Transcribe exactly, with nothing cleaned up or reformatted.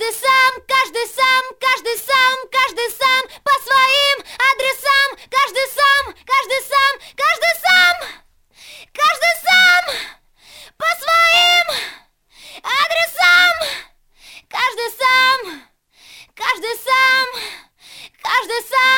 Каждый сам, каждый сам, каждый сам, каждый сам по своим адресам. Каждый сам, каждый сам, каждый сам, каждый сам по своим адресам. Каждый сам, каждый сам, каждый сам.